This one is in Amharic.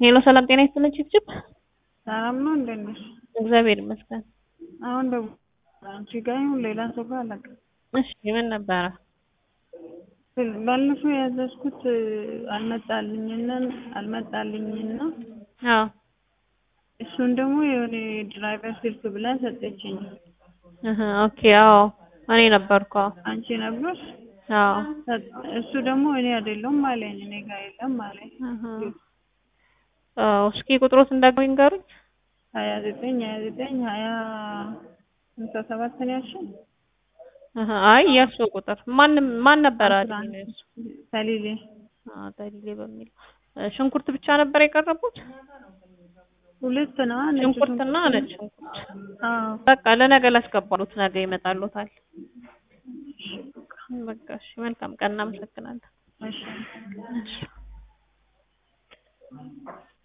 ሄሎ ሰላም ጤና ይስጥልኝ ችብችብ ሰላም ነው እንዴት ነሽ? እግዚአብሔር ይመስገን። አሁን ደግሞ አንቺ ጋር ይሁን ሌላ ሰው ጋር አላውቅም። እሺ ምን ነበረ? ባለፈው ያዘዝኩት አልመጣልኝና አዎ እሱን ደግሞ የሆነ ድራይቨር ስልክ ብላ ሰጠችኝ። ኦኬ አዎ እኔ ነበርኩ። አንቺ ነበርሽ? አዎ እሱ ደግሞ እኔ አይደለሁም አለኝ። እኔ ጋር የለም አለኝ። እስኪ ቁጥሮት እንዳገኝ ንገሩኝ። 29 20 57 ነው ያልሽኝ? አይ የእሱ ቁጥር ማን ነበር አለኝ ነው እሱ። ሰሊሌ ሰሊሌ በሚል ሽንኩርት ብቻ ነበር የቀረቡት? ሁለት ነው ሽንኩርትና ነጭ ሽንኩርት። አዎ በቃ ለነገ ላስገባሉት ነገ ይመጣሉታል። በቃ እሺ መልካም ቀን እናመሰግናለን። እሺ